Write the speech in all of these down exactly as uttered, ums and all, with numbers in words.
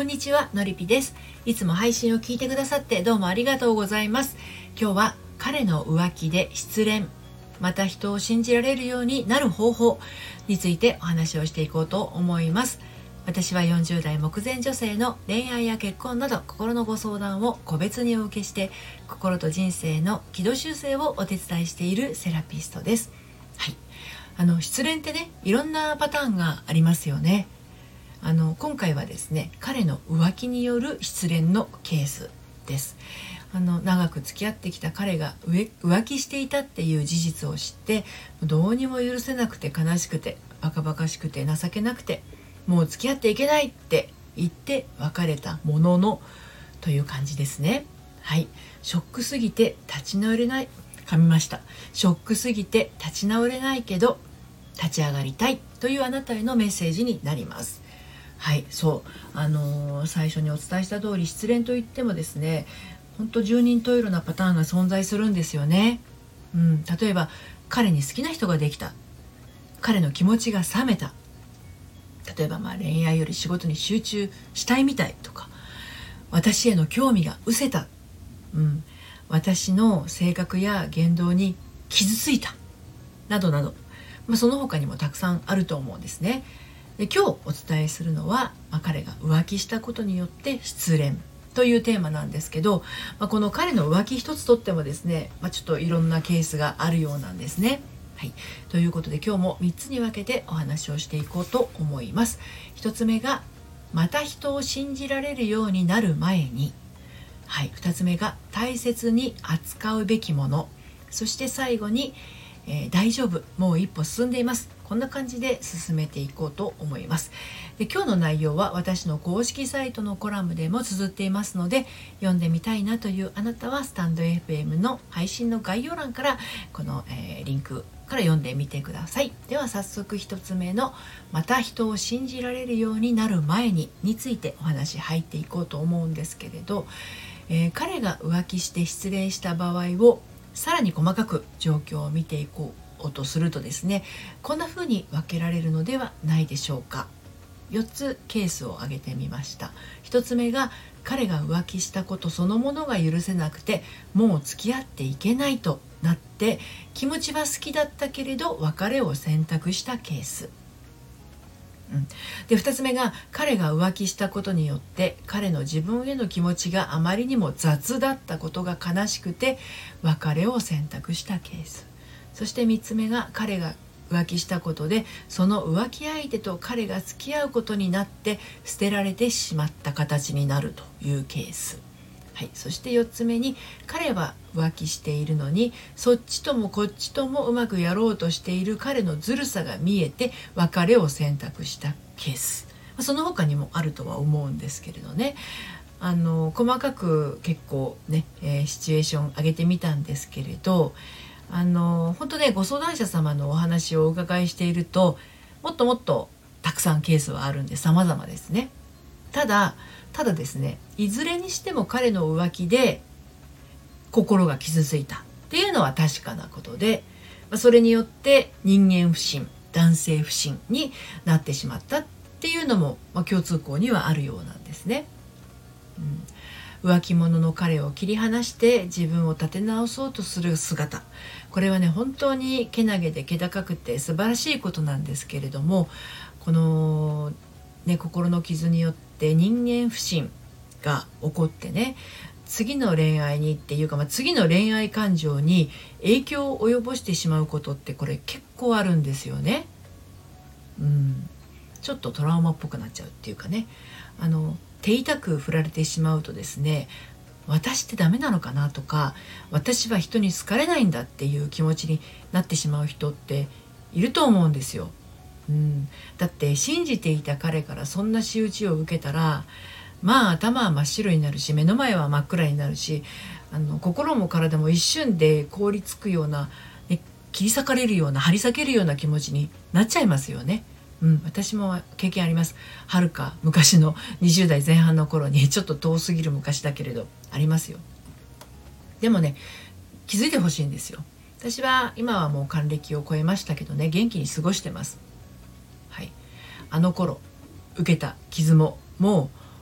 こんにちは、のりぴです。いつも配信を聞いてくださってどうもありがとうございます。今日は彼の浮気で失恋、また人を信じられるようになる方法についてお話をしていこうと思います。私はよんじゅう代目前女性の恋愛や結婚など心のご相談を個別にお受けして、心と人生の軌道修正をお手伝いしているセラピストです。はい、あの失恋ってね、いろんなパターンがありますよね。あの今回はですね、彼の浮気による失恋のケースです。あの長く付き合ってきた彼が浮気していたっていう事実を知って、どうにも許せなくて悲しくてバカバカしくて情けなくて、もう付き合っていけないって言って別れたもののという感じですね。はい、ショックすぎて立ち直れない、噛みました。ショックすぎて立ち直れないけど立ち上がりたいというあなたへのメッセージになります。はい、そう、あのー、最初にお伝えした通り、失恋といってもですね、本当十人十色なパターンが存在するんですよね。うん、例えば彼に好きな人ができた、彼の気持ちが冷めた、例えばまあ恋愛より仕事に集中したいみたいとか、私への興味が失せた、うん、私の性格や言動に傷ついたなどなど、まあ、その他にもたくさんあると思うんですね。で今日お伝えするのは、まあ、彼が浮気したことによって失恋というテーマなんですけど、まあ、この彼の浮気一つとってもですね、まあ、ちょっといろんなケースがあるようなんですね。はい、ということで今日もみっつに分けてお話をしていこうと思います。ひとつめがまた人を信じられるようになる前に、はい、ふたつめが大切に扱うべきもの、そして最後に、えー、大丈夫、もう一歩進んでいます、こんな感じで進めていこうと思います。で今日の内容は私の公式サイトのコラムでも綴っていますので、読んでみたいなというあなたはスタンド エフエム の配信の概要欄からこの、えー、リンクから読んでみてください。では早速ひとつめのまた人を信じられるようになる前にについてお話入っていこうと思うんですけれど、えー、彼が浮気して失恋した場合をさらに細かく状況を見ていこうとするとですね、こんな風に分けられるのではないでしょうか。よっつケースを挙げてみました。ひとつめが彼が浮気したことそのものが許せなくて、もう付き合っていけないとなって、気持ちは好きだったけれど別れを選択したケース、うん、でふたつめが彼が浮気したことによって彼の自分への気持ちがあまりにも雑だったことが悲しくて別れを選択したケース、そしてみっつめが彼が浮気したことでその浮気相手と彼が付き合うことになって捨てられてしまった形になるというケース、はい、そしてよっつめに彼は浮気しているのにそっちともこっちともうまくやろうとしている彼のずるさが見えて別れを選択したケース、その他にもあるとは思うんですけれどね。あの細かく結構ね、えー、シチュエーション上げてみたんですけれど、あの本当ね、ご相談者様のお話をお伺いしていると、もっともっとたくさんケースはあるんで様々ですね。ただただですね、いずれにしても彼の浮気で心が傷ついたっていうのは確かなことで、それによって人間不信、男性不信になってしまったっていうのも、まあ、共通項にはあるようなんですね。うん、浮気者の彼を切り離して自分を立て直そうとする姿、これはね本当にけなげで気高くて素晴らしいことなんですけれども、この、ね、心の傷によって人間不信が起こってね、次の恋愛にっていうか、まあ、次の恋愛感情に影響を及ぼしてしまうことってこれ結構あるんですよね。うん、ちょっとトラウマっぽくなっちゃうっていうかね、あの手痛く振られてしまうとですね、私ってダメなのかなとか、私は人に好かれないんだっていう気持ちになってしまう人っていると思うんですよ。うん、だって信じていた彼からそんな仕打ちを受けたら、まあ頭は真っ白になるし、目の前は真っ暗になるし、あの心も体も一瞬で凍りつくような、ね、切り裂かれるような、張り裂けるような気持ちになっちゃいますよね。うん、私も経験あります。はるか昔のにじゅう代前半の頃に、ちょっと遠すぎる昔だけれどありますよ。でもね、気づいてほしいんですよ。私は今はもう還暦を超えましたけどね、元気に過ごしてます。はい、あの頃受けた傷もも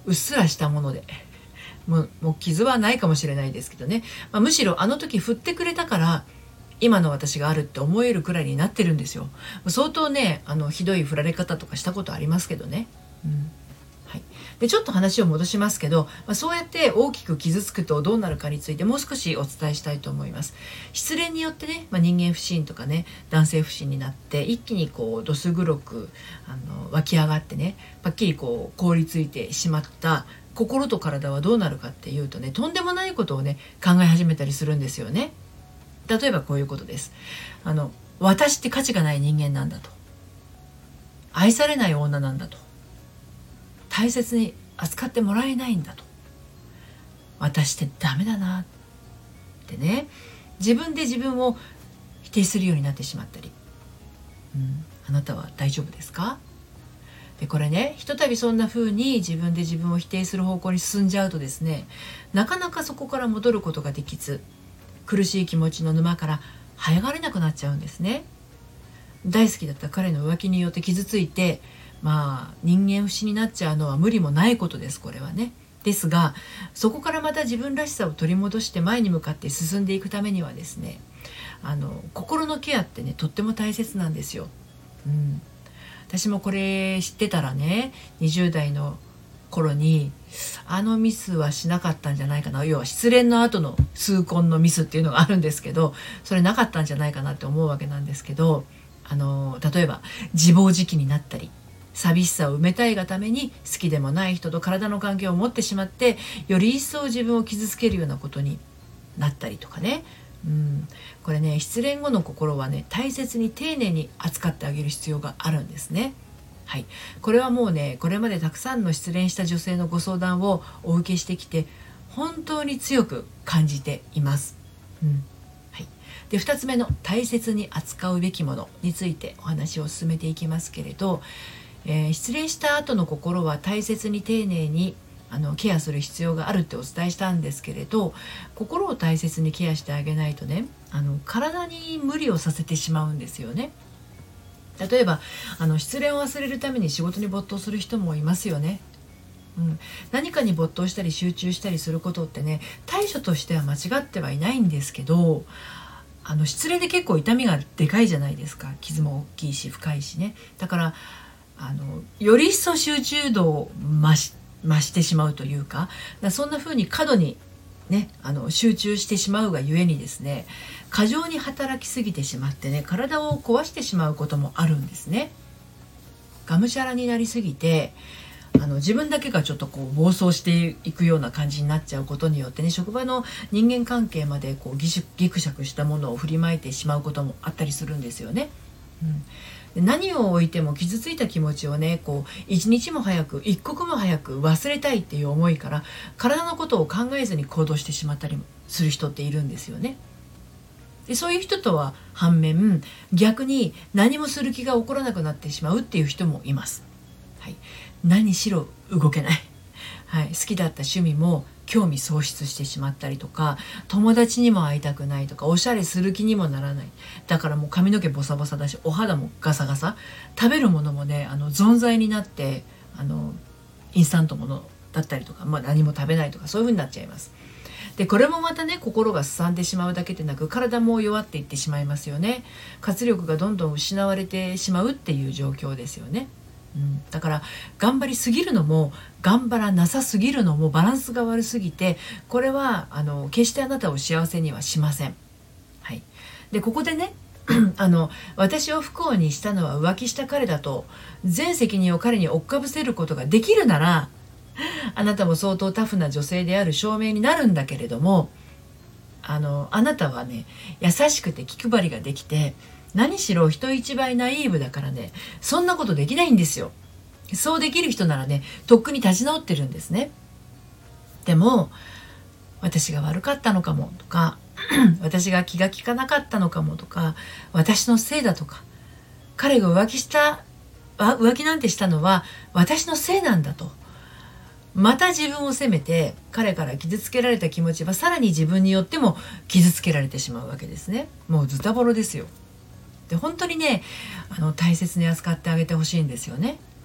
うっすらしたものでもう、もう傷はないかもしれないですけどね、まあ、むしろあの時振ってくれたから今の私があるって思えるくらいになってるんですよ。相当ね、あのひどい振られ方とかしたことありますけどね。うんはい、でちょっと話を戻しますけど、まあ、そうやって大きく傷つくとどうなるかについてもう少しお伝えしたいと思います。失恋によってね、まあ、人間不信とかね、男性不信になって一気にこうどす黒くあの湧き上がってね、パッキリこう凍りついてしまった心と体はどうなるかっていうとね、とんでもないことをね考え始めたりするんですよね。例えばこういうことです。あの私って価値がない人間なんだと、愛されない女なんだと、大切に扱ってもらえないんだと、私ってダメだなってね、自分で自分を否定するようになってしまったり、うん、あなたは大丈夫ですか？でこれね、ひとたびそんな風に自分で自分を否定する方向に進んじゃうとですね、なかなかそこから戻ることができず、苦しい気持ちの沼から這い上がれなくなっちゃうんですね。大好きだった彼の浮気によって傷ついて、まあ人間不信になっちゃうのは無理もないことです、これはね。ですが、そこからまた自分らしさを取り戻して前に向かって進んでいくためにはですね、あの心のケアってね、とっても大切なんですよ。うん、私もこれ知ってたらね、にじゅう代の頃にあのミスはしなかったんじゃないかな、要は失恋の後の痛恨のミスっていうのがあるんですけど、それなかったんじゃないかなって思うわけなんですけど、あの例えば自暴自棄になったり、寂しさを埋めたいがために好きでもない人と体の関係を持ってしまって、より一層自分を傷つけるようなことになったりとかね、うん、これね、失恋後の心はね、大切に丁寧に扱ってあげる必要があるんですね。はい、これはもうね、これまでたくさんの失恋した女性のご相談をお受けしてきて本当に強く感じています。うんはい、でふたつめの大切に扱うべきものについてお話を進めていきますけれど、えー、失恋した後の心は大切に丁寧にあのケアする必要があるってお伝えしたんですけれど、心を大切にケアしてあげないとね、あの体に無理をさせてしまうんですよね。例えばあの失恋を忘れるために仕事に没頭する人もいますよね。うん、何かに没頭したり集中したりすることってね、対処としては間違ってはいないんですけど、あの失恋で結構痛みがでかいじゃないですか。傷も大きいし深いしね。だからあのより一層集中度を増し、増してしまうというか、だそんな風に過度にね、あの集中してしまうがゆえにですね、過剰に働きすぎてしまってね、体を壊してしまうこともあるんですね。がむしゃらになりすぎて、あの自分だけがちょっとこう暴走していくような感じになっちゃうことによってね、職場の人間関係までこうギシギクシャクしたものを振りまいてしまうこともあったりするんですよね。うん、何を置いても傷ついた気持ちをね、こう一日も早く一刻も早く忘れたいっていう思いから体のことを考えずに行動してしまったりする人っているんですよね。でそういう人とは反面、逆に何もする気が起こらなくなってしまうっていう人もいます。はい、何しろ動けない、はい、好きだった趣味も興味喪失してしまったりとか、友達にも会いたくないとか、おしゃれする気にもならない。だからもう髪の毛ボサボサだし、お肌もガサガサ、食べるものもね、あの存在になってあのインスタントものだったりとか、まあ、何も食べないとか、そういう風になっちゃいます。でこれもまたね、心がすさんでしまうだけでなく、体も弱っていってしまいますよね。活力がどんどん失われてしまうっていう状況ですよね。うん、だから頑張りすぎるのも頑張らなさすぎるのもバランスが悪すぎて、これはあの決してあなたを幸せにはしません。はい、でここでねあの私を不幸にしたのは浮気した彼だと全責任を彼に追っかぶせることができるなら、あなたも相当タフな女性である証明になるんだけれども、あのあなたはね、優しくて気配りができて、何しろ人一倍ナイーブだからね、そんなことできないんですよ。そうできる人ならね、とっくに立ち直ってるんですね。でも私が悪かったのかもとか私が気が利かなかったのかもとか、私のせいだとか、彼が浮気した浮気なんてしたのは私のせいなんだと、また自分を責めて彼から傷つけられた気持ちはさらに自分によっても傷つけられてしまうわけですね。もうズタボロですよ。で本当にね、あの大切に扱ってあげてほしいんですよね。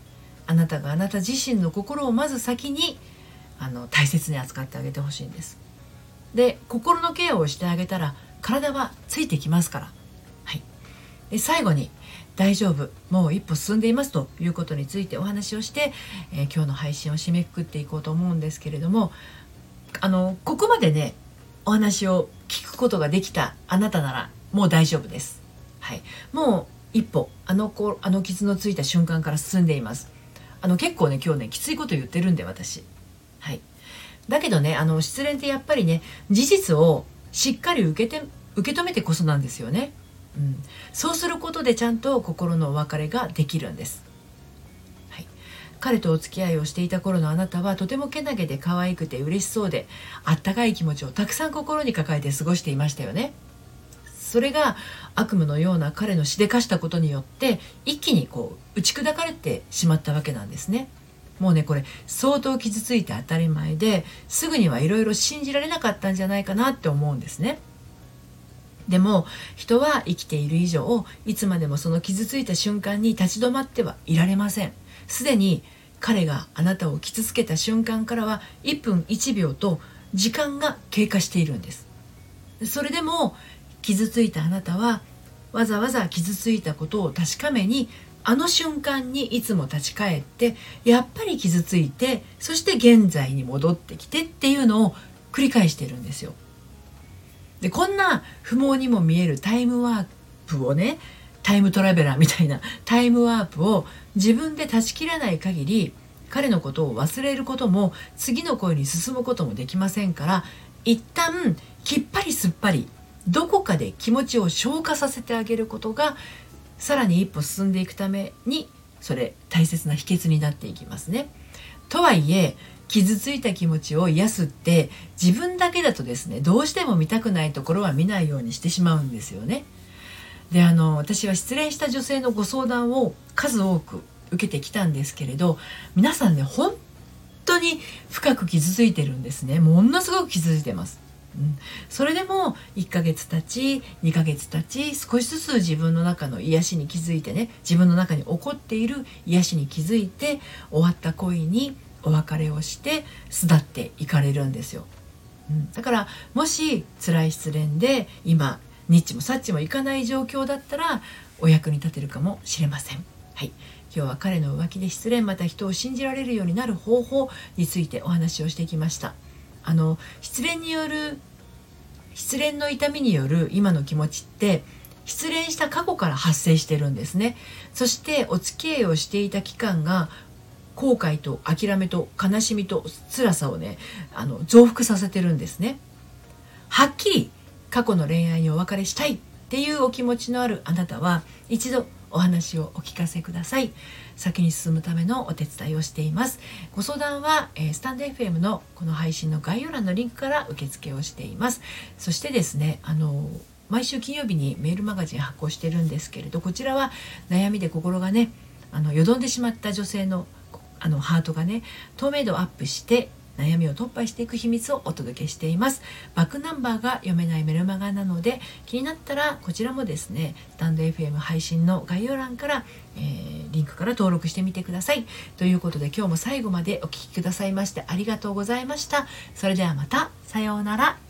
あなたがあなた自身の心をまず先にあの大切に扱ってあげてほしいんです。で、心のケアをしてあげたら体はついてきますから。はい、で最後に大丈夫、もう一歩進んでいますということについてお話をして、えー、今日の配信を締めくくっていこうと思うんですけれども、あのここまでねお話を聞くことができたあなたならもう大丈夫です。はい、もう一歩あの子あの傷のついた瞬間から進んでいます。あの結構ね今日ねきついこと言ってるんで私。はい、だけどね、あの失恋ってやっぱりね事実をしっかり受けて受け止めてこそなんですよね。うん、そうすることでちゃんと心のお別れができるんです。はい、彼とお付き合いをしていた頃のあなたはとてもけなげで可愛くて嬉しそうで、あったかい気持ちをたくさん心に抱えて過ごしていましたよね。それが悪夢のような彼のしでかしたことによって一気にこう打ち砕かれてしまったわけなんですね。もうねこれ相当傷ついて当たり前ですぐにはいろいろ信じられなかったんじゃないかなって思うんですね。でも人は生きている以上いつまでもその傷ついた瞬間に立ち止まってはいられません。すでに彼があなたを傷つけた瞬間からはいっぷんいちびょうと時間が経過しているんです。それでも傷ついたあなたはわざわざ傷ついたことを確かめにあの瞬間にいつも立ち返ってやっぱり傷ついて、そして現在に戻ってきてっていうのを繰り返しているんですよ。でこんな不毛にも見えるタイムワープをね、タイムトラベラーみたいなタイムワープを自分で断ち切らない限り彼のことを忘れることも次の恋に進むこともできませんから、一旦きっぱりすっぱりどこかで気持ちを消化させてあげることがさらに一歩進んでいくためにそれ大切な秘訣になっていきますね。とはいえ傷ついた気持ちを癒すって自分だけだとですね、どうしても見たくないところは見ないようにしてしまうんですよね。であの私は失恋した女性のご相談を数多く受けてきたんですけれど、皆さんね本当に深く傷ついてるんですね。ものすごく傷ついてます。うん、それでもいっかげつ経ちにかげつ経ち少しずつ自分の中の癒しに気づいてね、自分の中に起こっている癒しに気づいて終わった恋にお別れをして巣立っていかれるんですよ。うん、だからもし辛い失恋で今ニッチもサッチもいかない状況だったらお役に立てるかもしれません。はい、今日は彼の浮気で失恋また人を信じられるようになる方法についてお話をしてきました。あの失恋による失恋の痛みによる今の気持ちって失恋した過去から発生してるんですね。そしてお付き合いをしていた期間が後悔と諦めと悲しみと辛さをねあの増幅させてるんですね。はっきり過去の恋愛にお別れしたいっていうお気持ちのあるあなたは一度お話をお聞かせください。先に進むためのお手伝いをしています。ご相談は、えー、スタンド エフエム のこの配信の概要欄のリンクから受付をしています。そしてですね、あの毎週金曜日にメールマガジン発行してるんですけれど、こちらは悩みで心がねあのよどんでしまった女性のあのハートがね透明度をアップして悩みを突破していく秘密をお届けしています。バックナンバーが読めないメルマガなので気になったらこちらもですねスタンド エフエム 配信の概要欄から、えー、リンクから登録してみてください。ということで今日も最後までお聞きくださいましてありがとうございました。それではまた、さようなら。